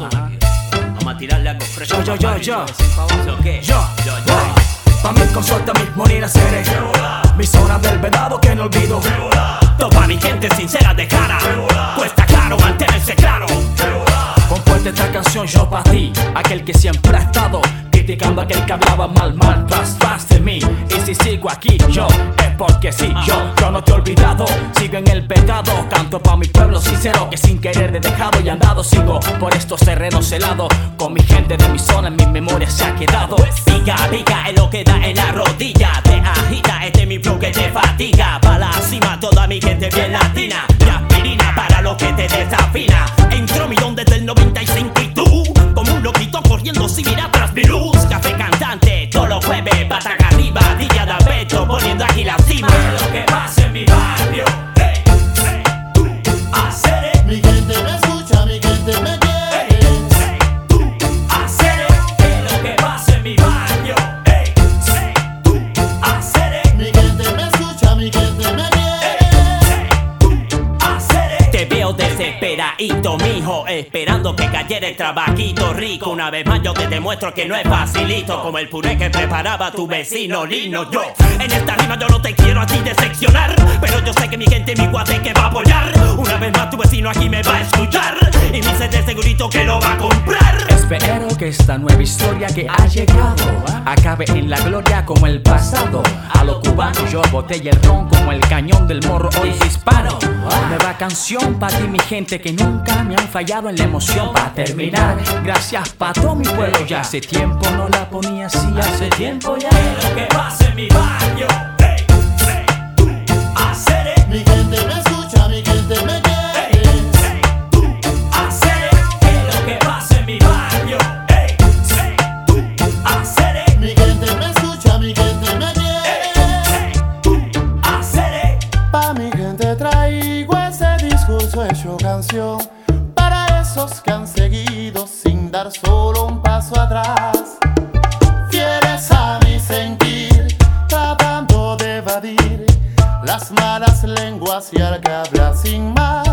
Vamos a tirarle algo fresco. Yo. Pa' mí con suerte mismo ni naceré. Mi zona del venado que no olvido. Topa mi gente sincera de cara. Cuesta caro mantenerse claro. Compuesta esta canción yo pa' ti, aquel que siempre ha estado criticando a aquel que hablaba mal tras de mí. Y si sigo aquí yo, es porque sí, yo no te he olvidado. Sigo en el pecado, canto pa' mi pueblo sincero que sin querer he dejado y andado. Sigo por estos terrenos helados, con mi gente de mi zona en mi memoria se ha quedado. Pica es lo que da en la rodilla. Te agita, este es mi flow que te fatiga. Pa' la cima toda mi gente bien latina. Y aspirina para lo que te desafina. Entró mi don desde el 95 y tú como un loquito corriendo sin mirar tras mi luz. Café cantante, todos los jueves, pataca arriba, Dilla de Alberto, poniendo aquí la cima. Lo que pasa en mi barrio, hacer mi gente me escucha, mi gente me quiere. hacer lo que pasa en mi barrio, hacer Mi gente me escucha, mi gente me quiere. hacer. Te veo desesperadito, mijo, esperando que cayera el trabajito rico. Una vez más yo te demuestro que no es facilito, como el puré que preparaba tu vecino Lino. Yo, en esta rima yo no te quiero a ti decepcionar, pero yo sé que mi gente, mi guate que va a apoyar. Una vez más tu vecino aquí me va a escuchar, y mi CD segurito que lo va a comprar. Espero que esta nueva historia que ha llegado acabe en la gloria como el pasado. A lo cubano yo botella el ron como el cañón del morro, hoy disparo. Nueva canción pa' ti mi gente que nunca me han fallado en la emoción. Pa' terminar, gracias pa' todo mi pueblo. Ya hace tiempo no la ponía así, hace tiempo ya. Lo que pasa en mi barrio, hacer Mi gente me escucha, mi gente me quiere. hacer lo que pasa en mi barrio, hacer Mi gente me escucha, mi gente me quiere. hacer. Pa' mi gente traigo ese discurso hecho canción, para esos que han seguido sin dar solo un paso atrás. Fieles a mi sentir, tratando de evadir las malas lenguas y al que habla sin más.